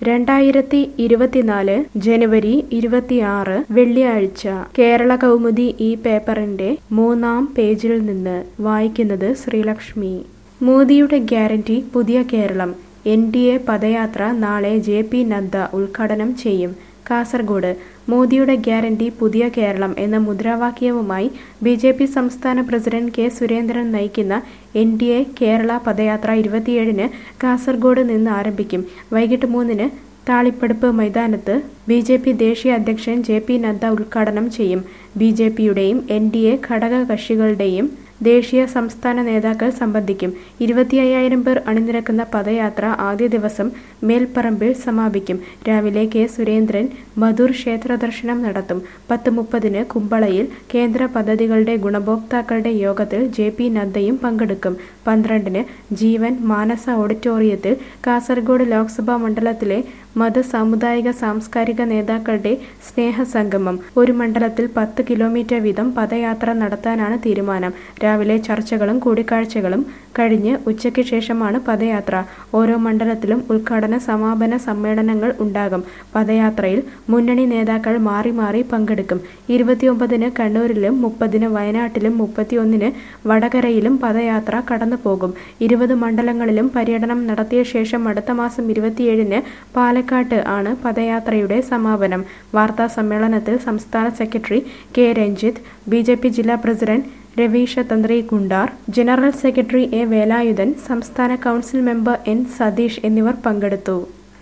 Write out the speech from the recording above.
2024 ജനുവരി 26 വെള്ളിയാഴ്ച കേരള കൗമുദി ഈ പേപ്പറിന്റെ 3-ാം പേജിൽ നിന്ന് വായിക്കുന്നത് ശ്രീലക്ഷ്മി. മോദിയുടെ ഗ്യാരണ്ടി പുതിയ കേരളം. NDA പദയാത്ര നാളെ JP നദ്ദ ഉദ്ഘാടനം ചെയ്യും. കാസർഗോഡ് മോദിയുടെ ഗ്യാരണ്ടി പുതിയ കേരളം എന്ന മുദ്രാവാക്യവുമായി BJP സംസ്ഥാന പ്രസിഡന്റ് K. സുരേന്ദ്രൻ നയിക്കുന്ന NDA കേരള പദയാത്ര 27-ന് കാസർഗോഡ് നിന്ന് ആരംഭിക്കും. വൈകിട്ട് 3-ന് താളിപ്പടപ്പ് മൈതാനത്ത് BJP ദേശീയ അധ്യക്ഷൻ JP നദ്ദ ഉദ്ഘാടനം ചെയ്യും. BJPയുടെയും NDA ഘടകകക്ഷികളുടെയും ദേശീയ സംസ്ഥാന നേതാക്കൾ സംബന്ധിക്കും. 25,000 പേർ അണിനിരക്കുന്ന പദയാത്ര ആദ്യ ദിവസം മേൽപ്പറമ്പിൽ സമാപിക്കും. രാവിലെ K. സുരേന്ദ്രൻ മധുർ ക്ഷേത്ര ദർശനം നടത്തും. 10:30-ന് കുമ്പളയിൽ കേന്ദ്ര പദ്ധതികളുടെ ഗുണഭോക്താക്കളുടെ യോഗത്തിൽ JP നദ്ദയും പങ്കെടുക്കും. 12-ന് ജീവൻ മാനസ ഓഡിറ്റോറിയത്തിൽ കാസർഗോഡ് ലോക്സഭാ മണ്ഡലത്തിലെ മത സാമുദായിക സാംസ്കാരിക നേതാക്കളുടെ സ്നേഹസംഗമം. ഒരു മണ്ഡലത്തിൽ 10 കിലോമീറ്റർ വീതം പദയാത്ര നടത്താനാണ് തീരുമാനം. രാവിലെ ചർച്ചകളും കൂടിക്കാഴ്ചകളും കഴിഞ്ഞ് ഉച്ചയ്ക്ക് ശേഷമാണ് പദയാത്ര. ഓരോ മണ്ഡലത്തിലും ഉദ്ഘാടന സമാപന സമ്മേളനങ്ങൾ ഉണ്ടാകും. പദയാത്രയിൽ മുന്നണി നേതാക്കൾ മാറി മാറി പങ്കെടുക്കും. 29-ന് കണ്ണൂരിലും 30-ന് വയനാട്ടിലും 31-ന് വടകരയിലും പദയാത്ര കടന്നുപോകും. 20 മണ്ഡലങ്ങളിലും പര്യടനം നടത്തിയ ശേഷം അടുത്ത മാസം 27-ന് പാലക്കാട്ട് ആണ് പദയാത്രയുടെ സമാപനം. വാർത്താ സമ്മേളനത്തിൽ സംസ്ഥാന സെക്രട്ടറി K. രഞ്ജിത്ത്, BJP ജില്ലാ president Raveesha Thanthri Kuntar, general secretary A. Velayudhan, സംസ്ഥാന കൗൺസിൽ മെമ്പർ N. സതീഷ് എന്നിവർ പങ്കെടുത്തു.